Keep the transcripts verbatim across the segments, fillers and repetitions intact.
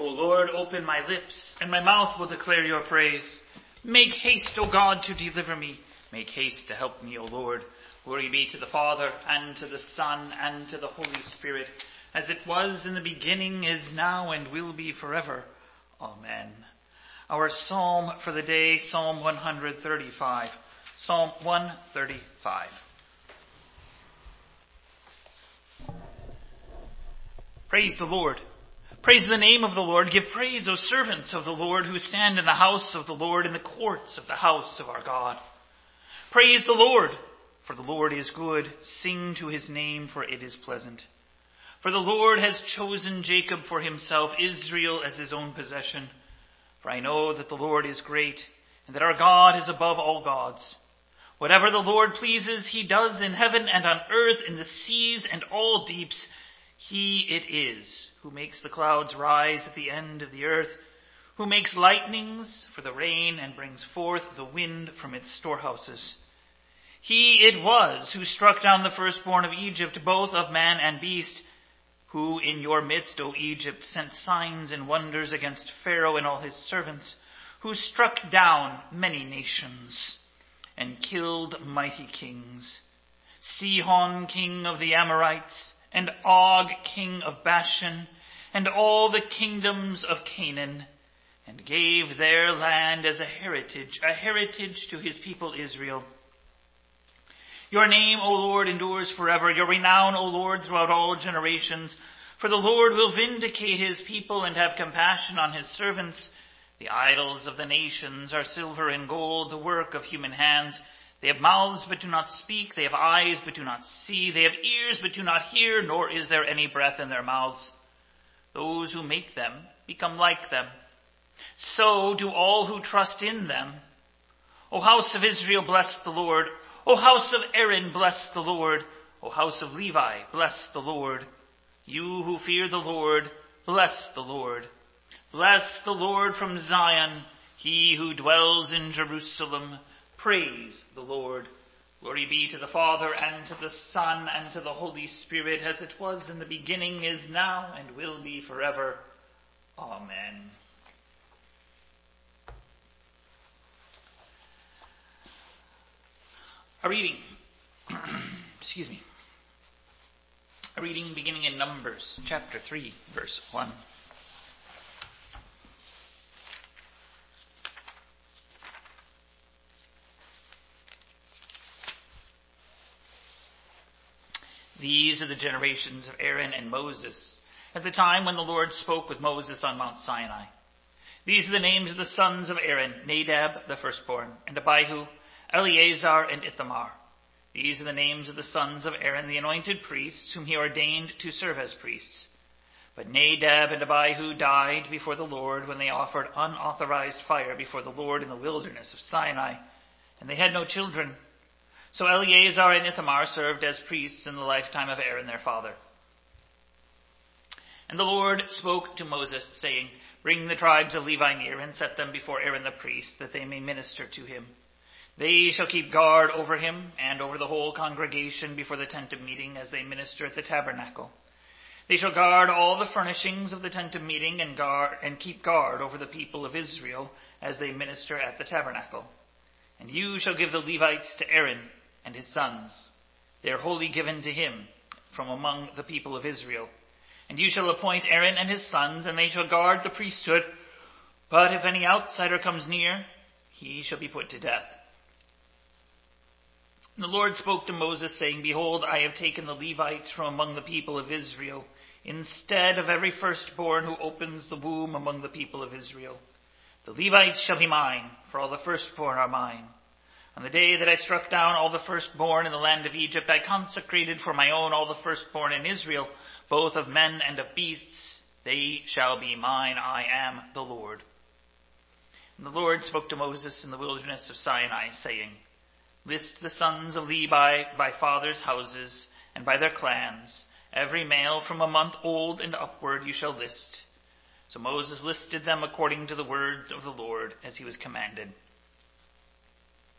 O Lord, open my lips, and my mouth will declare your praise. Make haste, O God, to deliver me. Make haste to help me, O Lord. Glory be to the Father, and to the Son, and to the Holy Spirit, as it was in the beginning, is now, and will be forever. Amen. Our psalm for the day, Psalm one thirty-five. Psalm one thirty-five. Praise the Lord. Praise the name of the Lord. Give praise, O servants of the Lord, who stand in the house of the Lord, in the courts of the house of our God. Praise the Lord, for the Lord is good. Sing to his name, for it is pleasant. For the Lord has chosen Jacob for himself, Israel as his own possession. For I know that the Lord is great, and that our God is above all gods. Whatever the Lord pleases, he does in heaven and on earth, in the seas and all deeps. He it is who makes the clouds rise at the end of the earth, who makes lightnings for the rain and brings forth the wind from its storehouses. He it was who struck down the firstborn of Egypt, both of man and beast, who in your midst, O Egypt, sent signs and wonders against Pharaoh and all his servants, who struck down many nations and killed mighty kings, Sihon, king of the Amorites, and Og, king of Bashan, and all the kingdoms of Canaan, and gave their land as a heritage, a heritage to his people Israel. Your name, O Lord, endures forever, your renown, O Lord, throughout all generations. For the Lord will vindicate his people and have compassion on his servants. The idols of the nations are silver and gold, the work of human hands. They have mouths but do not speak, they have eyes but do not see, they have ears but do not hear, nor is there any breath in their mouths. Those who make them become like them. So do all who trust in them. O house of Israel, bless the Lord. O house of Aaron, bless the Lord. O house of Levi, bless the Lord. You who fear the Lord, bless the Lord. Bless the Lord from Zion, he who dwells in Jerusalem. Praise the Lord. Glory be to the Father, and to the Son, and to the Holy Spirit, as it was in the beginning, is now, and will be forever. Amen. A reading, excuse me, a reading beginning in Numbers, chapter three, verse one. These are the generations of Aaron and Moses, at the time when the Lord spoke with Moses on Mount Sinai. These are the names of the sons of Aaron: Nadab, the firstborn, and Abihu, Eleazar, and Ithamar. These are the names of the sons of Aaron, the anointed priests, whom he ordained to serve as priests. But Nadab and Abihu died before the Lord when they offered unauthorized fire before the Lord in the wilderness of Sinai, and they had no children. So Eleazar and Ithamar served as priests in the lifetime of Aaron their father. And the Lord spoke to Moses, saying, Bring the tribes of Levi near, and set them before Aaron the priest, that they may minister to him. They shall keep guard over him and over the whole congregation before the tent of meeting, as they minister at the tabernacle. They shall guard all the furnishings of the tent of meeting, and guard and keep guard over the people of Israel, as they minister at the tabernacle. And you shall give the Levites to Aaron and his sons. They are wholly given to him from among the people of Israel. And you shall appoint Aaron and his sons, and they shall guard the priesthood. But if any outsider comes near, he shall be put to death. And the Lord spoke to Moses, saying, Behold, I have taken the Levites from among the people of Israel, instead of every firstborn who opens the womb among the people of Israel. The Levites shall be mine, for all the firstborn are mine. On the day that I struck down all the firstborn in the land of Egypt, I consecrated for my own all the firstborn in Israel, both of men and of beasts. They shall be mine. I am the Lord. And the Lord spoke to Moses in the wilderness of Sinai, saying, List the sons of Levi by fathers' houses and by their clans. Every male from a month old and upward you shall list. So Moses listed them according to the words of the Lord, as he was commanded.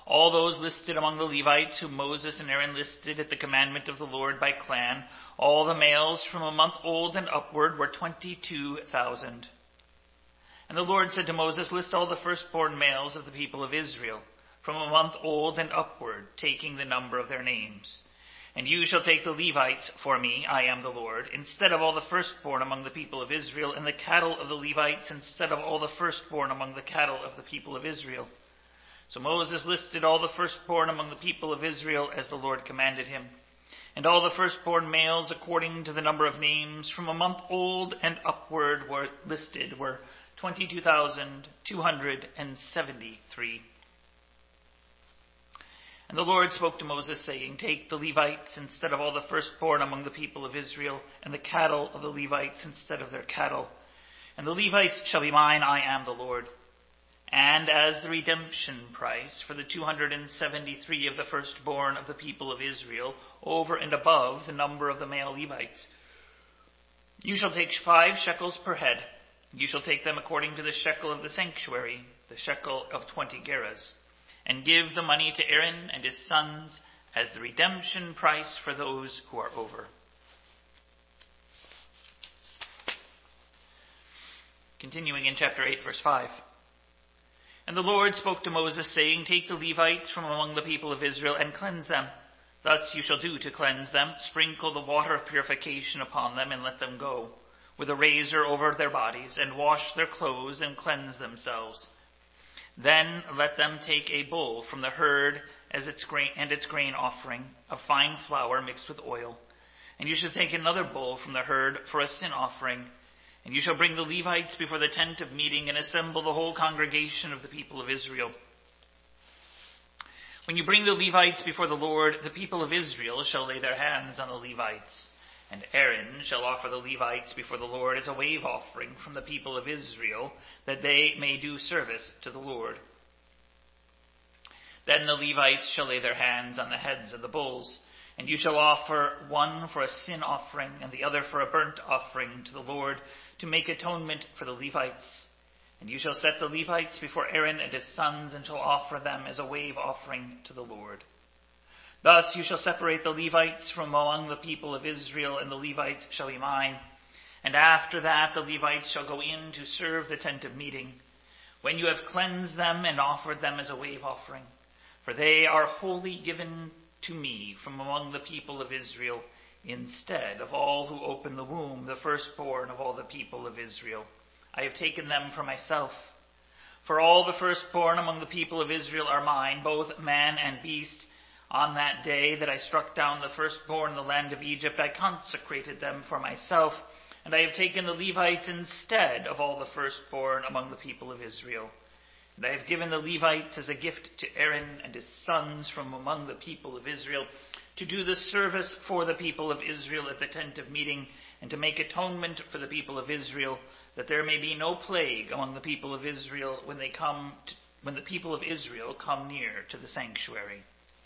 All those listed among the Levites whom Moses and Aaron listed at the commandment of the Lord by clan, all the males from a month old and upward were twenty-two thousand. And the Lord said to Moses, list all the firstborn males of the people of Israel, from a month old and upward, taking the number of their names. And you shall take the Levites for me, I am the Lord, instead of all the firstborn among the people of Israel, and the cattle of the Levites instead of all the firstborn among the cattle of the people of Israel. So Moses listed all the firstborn among the people of Israel as the Lord commanded him. And all the firstborn males, according to the number of names, from a month old and upward were listed, were twenty-two thousand two hundred seventy-three. And the Lord spoke to Moses, saying, take the Levites instead of all the firstborn among the people of Israel, and the cattle of the Levites instead of their cattle. And the Levites shall be mine, I am the Lord. And as the redemption price for the two hundred seventy-three of the firstborn of the people of Israel, over and above the number of the male Levites, you shall take five shekels per head. You shall take them according to the shekel of the sanctuary, the shekel of twenty gerahs, and give the money to Aaron and his sons as the redemption price for those who are over. Continuing in chapter eight, verse five. And the Lord spoke to Moses, saying, take the Levites from among the people of Israel and cleanse them. Thus you shall do to cleanse them. Sprinkle the water of purification upon them and let them go, with a razor over their bodies, and wash their clothes and cleanse themselves. Then let them take a bull from the herd as its grain and its grain offering, of fine flour mixed with oil. And you shall take another bull from the herd for a sin offering. And you shall bring the Levites before the tent of meeting, and assemble the whole congregation of the people of Israel. When you bring the Levites before the Lord, the people of Israel shall lay their hands on the Levites. And Aaron shall offer the Levites before the Lord as a wave offering from the people of Israel, that they may do service to the Lord. Then the Levites shall lay their hands on the heads of the bulls, and you shall offer one for a sin offering and the other for a burnt offering to the Lord, to make atonement for the Levites. And you shall set the Levites before Aaron and his sons, and shall offer them as a wave offering to the Lord. Thus you shall separate the Levites from among the people of Israel, and the Levites shall be mine. And after that the Levites shall go in to serve the tent of meeting, when you have cleansed them and offered them as a wave offering. For they are wholly given to me from among the people of Israel, instead of all who open the womb, the firstborn of all the people of Israel. I have taken them for myself. For all the firstborn among the people of Israel are mine, both man and beast. On that day that I struck down the firstborn in the land of Egypt, I consecrated them for myself, and I have taken the Levites instead of all the firstborn among the people of Israel. And I have given the Levites as a gift to Aaron and his sons from among the people of Israel, to do the service for the people of Israel at the tent of meeting, and to make atonement for the people of Israel, that there may be no plague among the people of Israel when they come to, when the people of Israel come near to the sanctuary.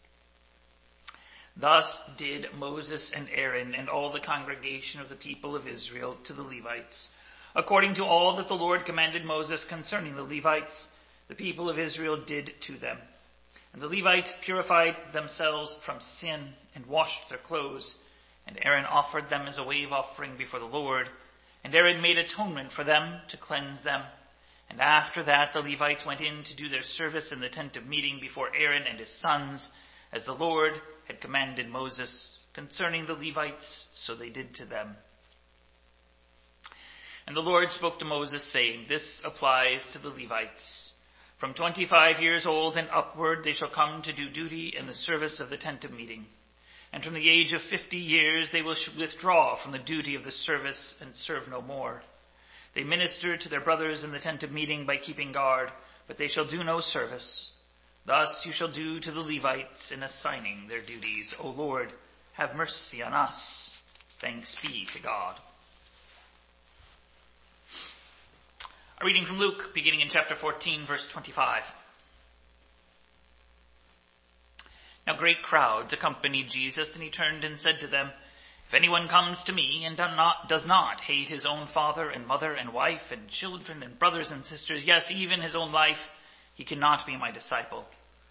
Thus did Moses and Aaron and all the congregation of the people of Israel to the Levites, according to all that the Lord commanded Moses concerning the Levites. The people of Israel did to them. And the Levites purified themselves from sin and washed their clothes. And Aaron offered them as a wave offering before the Lord. And Aaron made atonement for them to cleanse them. And after that the Levites went in to do their service in the tent of meeting before Aaron and his sons, as the Lord had commanded Moses concerning the Levites, so they did to them. And the Lord spoke to Moses, saying, this applies to the Levites. From twenty-five years old and upward they shall come to do duty in the service of the tent of meeting. And from the age of fifty years they will withdraw from the duty of the service and serve no more. They minister to their brothers in the tent of meeting by keeping guard, but they shall do no service. Thus you shall do to the Levites in assigning their duties. O Lord, have mercy on us. Thanks be to God. A reading from Luke, beginning in chapter fourteen, verse twenty-five. Now great crowds accompanied Jesus, and he turned and said to them, if anyone comes to me and does not hate his own father and mother and wife and children and brothers and sisters, yes, even his own life, he cannot be my disciple.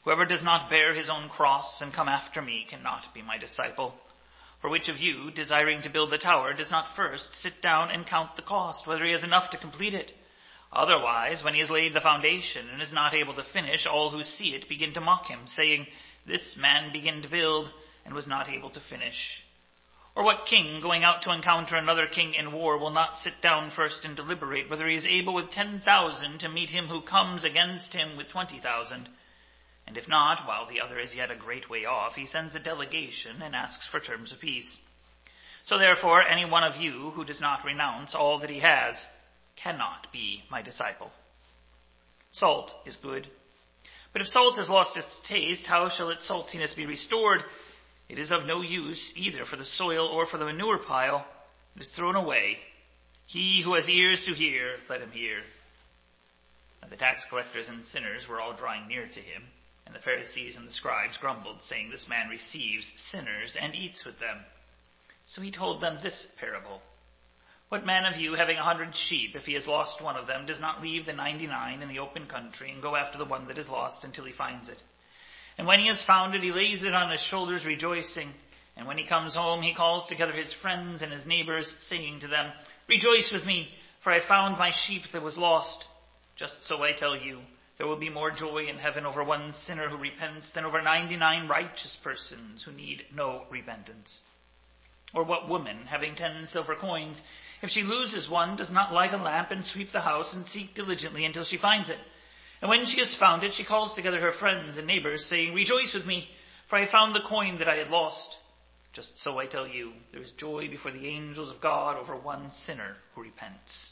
Whoever does not bear his own cross and come after me cannot be my disciple. For which of you, desiring to build a tower, does not first sit down and count the cost, whether he has enough to complete it? Otherwise, when he has laid the foundation and is not able to finish, all who see it begin to mock him, saying, This man began to build and was not able to finish. Or what king, going out to encounter another king in war, will not sit down first and deliberate whether he is able with ten thousand to meet him who comes against him with twenty thousand? And if not, while the other is yet a great way off, he sends a delegation and asks for terms of peace. So therefore, any one of you who does not renounce all that he has cannot be my disciple. Salt is good. But if salt has lost its taste, how shall its saltiness be restored? It is of no use either for the soil or for the manure pile. It is thrown away. He who has ears to hear, let him hear. And the tax collectors and sinners were all drawing near to him. And the Pharisees and the scribes grumbled, saying, This man receives sinners and eats with them. So he told them this parable. What man of you, having a hundred sheep, if he has lost one of them, does not leave the ninety-nine in the open country and go after the one that is lost until he finds it? And when he has found it, he lays it on his shoulders, rejoicing. And when he comes home, he calls together his friends and his neighbors, saying to them, Rejoice with me, for I found my sheep that was lost. Just so I tell you, there will be more joy in heaven over one sinner who repents than over ninety-nine righteous persons who need no repentance. Or what woman, having ten silver coins, if she loses one, does not light a lamp and sweep the house and seek diligently until she finds it? And when she has found it, she calls together her friends and neighbors, saying, Rejoice with me, for I found the coin that I had lost. Just so I tell you, there is joy before the angels of God over one sinner who repents.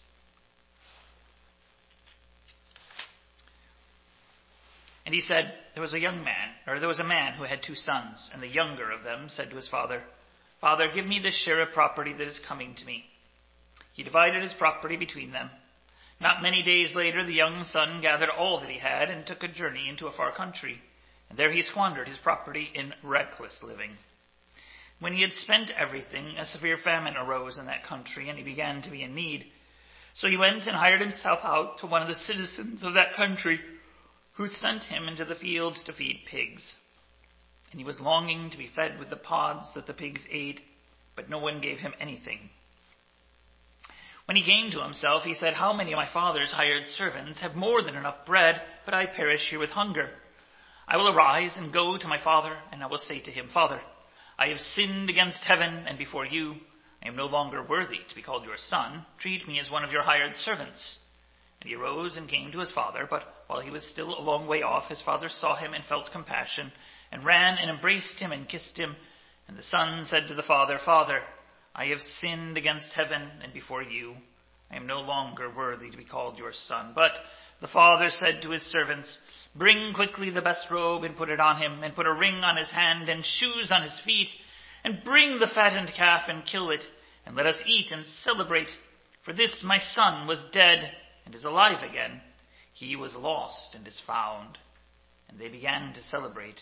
And he said, There was a young man, or there was a man who had two sons, and the younger of them said to his father, Father, give me this share of property that is coming to me. He divided his property between them. Not many days later, the young son gathered all that he had and took a journey into a far country, and there he squandered his property in reckless living. When he had spent everything, a severe famine arose in that country, and he began to be in need. So he went and hired himself out to one of the citizens of that country, who sent him into the fields to feed pigs. And he was longing to be fed with the pods that the pigs ate, but no one gave him anything. When he came to himself, he said, How many of my father's hired servants have more than enough bread, but I perish here with hunger? I will arise and go to my father, and I will say to him, Father, I have sinned against heaven and before you. I am no longer worthy to be called your son. Treat me as one of your hired servants. And he arose and came to his father, but while he was still a long way off, his father saw him and felt compassion, and ran and embraced him and kissed him. And the son said to the father, Father, I have sinned against heaven and before you. I am no longer worthy to be called your son. But the father said to his servants, Bring quickly the best robe and put it on him, and put a ring on his hand and shoes on his feet, and bring the fattened calf and kill it, and let us eat and celebrate. For this my son was dead and is alive again. He was lost and is found. And they began to celebrate.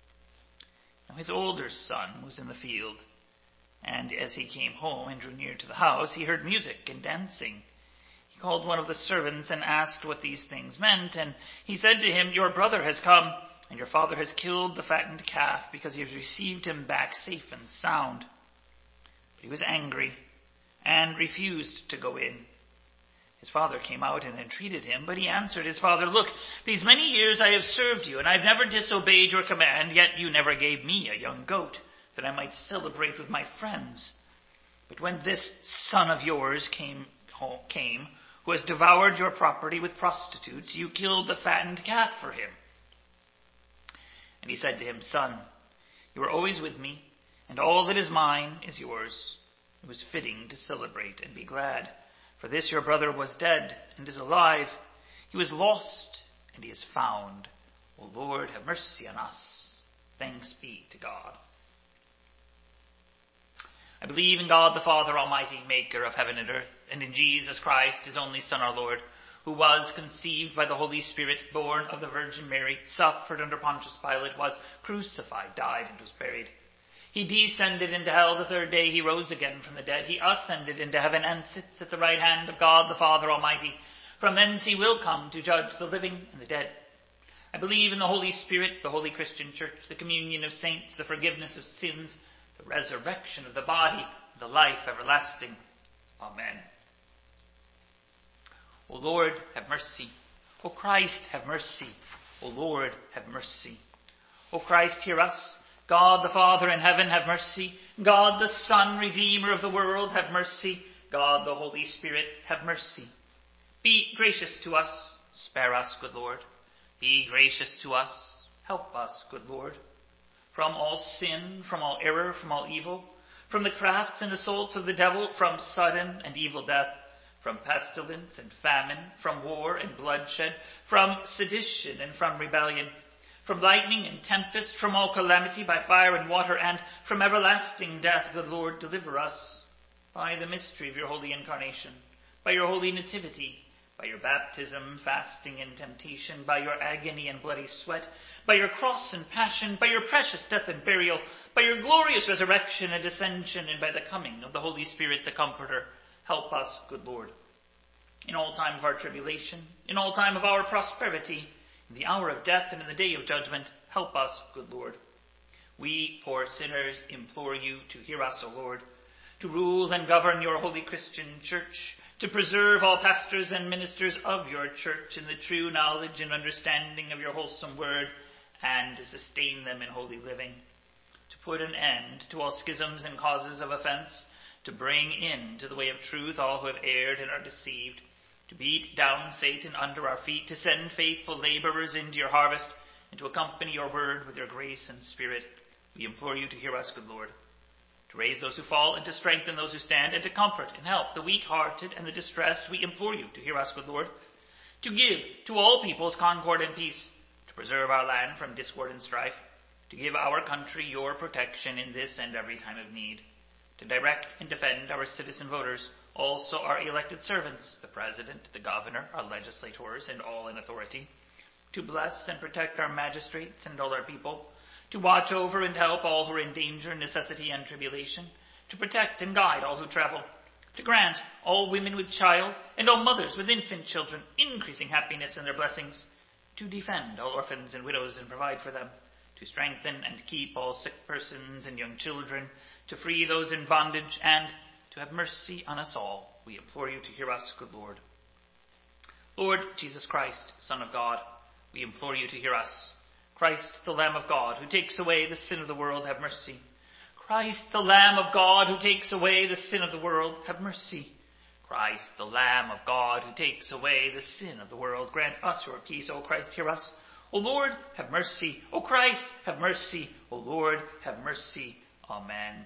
Now his older son was in the field, and as he came home and drew near to the house, he heard music and dancing. He called one of the servants and asked what these things meant, and he said to him, Your brother has come, and your father has killed the fattened calf, because he has received him back safe and sound. But he was angry and refused to go in. His father came out and entreated him, but he answered his father, Look, these many years I have served you, and I have never disobeyed your command, yet you never gave me a young goat, that I might celebrate with my friends. But when this son of yours came, came, who has devoured your property with prostitutes, you killed the fattened calf for him. And he said to him, Son, you are always with me, and all that is mine is yours. It was fitting to celebrate and be glad. For this your brother was dead and is alive. He was lost and he is found. O Lord, have mercy on us. Thanks be to God. I believe in God the Father Almighty, maker of heaven and earth, and in Jesus Christ, his only Son, our Lord, who was conceived by the Holy Spirit, born of the Virgin Mary, suffered under Pontius Pilate, was crucified, died, and was buried. He descended into hell. The third day he rose again from the dead. He ascended into heaven and sits at the right hand of God the Father Almighty. From thence he will come to judge the living and the dead. I believe in the Holy Spirit, the holy Christian church, the communion of saints, the forgiveness of sins, the resurrection of the body, the life everlasting. Amen. O Lord, have mercy. O Christ, have mercy. O Lord, have mercy. O Christ, hear us. God the Father in heaven, have mercy. God the Son, Redeemer of the world, have mercy. God the Holy Spirit, have mercy. Be gracious to us. Spare us, good Lord. Be gracious to us. Help us, good Lord. From all sin, from all error, from all evil, from the crafts and assaults of the devil, from sudden and evil death, from pestilence and famine, from war and bloodshed, from sedition and from rebellion, from lightning and tempest, from all calamity by fire and water, and from everlasting death, good Lord, deliver us by the mystery of your holy incarnation, by your holy nativity, by your baptism, fasting, and temptation, by your agony and bloody sweat, by your cross and passion, by your precious death and burial, by your glorious resurrection and ascension, and by the coming of the Holy Spirit, the Comforter. Help us, good Lord, in all time of our tribulation, in all time of our prosperity, in the hour of death and in the day of judgment. Help us, good Lord. We, poor sinners, implore you to hear us, O Lord, to rule and govern your holy Christian church, to preserve all pastors and ministers of your church in the true knowledge and understanding of your wholesome word, and to sustain them in holy living, to put an end to all schisms and causes of offense, to bring in to the way of truth all who have erred and are deceived, to beat down Satan under our feet, to send faithful laborers into your harvest, and to accompany your word with your grace and spirit. We implore you to hear us, good Lord, to raise those who fall and to strengthen those who stand, and to comfort and help the weak-hearted and the distressed. We implore you to hear us, good Lord, to give to all peoples concord and peace, to preserve our land from discord and strife, to give our country your protection in this and every time of need, to direct and defend our citizen voters, also our elected servants, the president, the governor, our legislators, and all in authority, to bless and protect our magistrates and all our people, to watch over and help all who are in danger, necessity, and tribulation, to protect and guide all who travel, to grant all women with child and all mothers with infant children increasing happiness in their blessings, to defend all orphans and widows and provide for them, to strengthen and keep all sick persons and young children, to free those in bondage, and to have mercy on us all. We implore you to hear us, good Lord. Lord Jesus Christ, Son of God, we implore you to hear us. Christ, the Lamb of God, who takes away the sin of the world, have mercy. Christ, the Lamb of God, who takes away the sin of the world, have mercy. Christ, the Lamb of God, who takes away the sin of the world, grant us your peace. O Christ, hear us. O Lord, have mercy. O Christ, have mercy. O Lord, have mercy. Amen.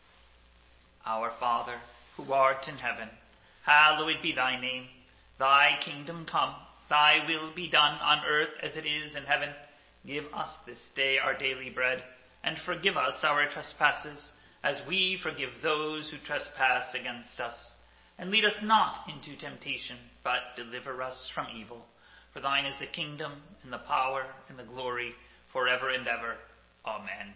Our Father, who art in heaven, hallowed be thy name. Thy kingdom come, thy will be done on earth as it is in heaven. Give us this day our daily bread, and forgive us our trespasses, as we forgive those who trespass against us. And lead us not into temptation, but deliver us from evil. For thine is the kingdom, and the power, and the glory, forever and ever. Amen.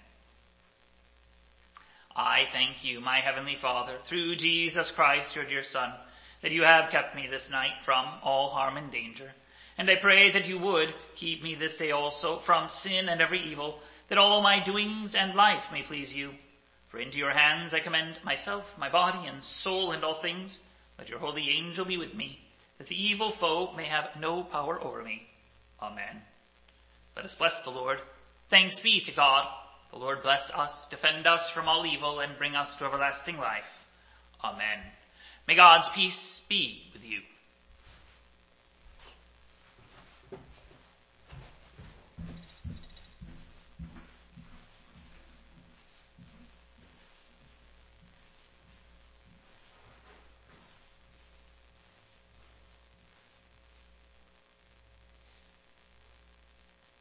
I thank you, my heavenly Father, through Jesus Christ, your dear Son, that you have kept me this night from all harm and danger. And I pray that you would keep me this day also from sin and every evil, that all my doings and life may please you. For into your hands I commend myself, my body and soul, and all things. Let your holy angel be with me, that the evil foe may have no power over me. Amen. Let us bless the Lord. Thanks be to God. The Lord bless us, defend us from all evil, and bring us to everlasting life. Amen. May God's peace be with you.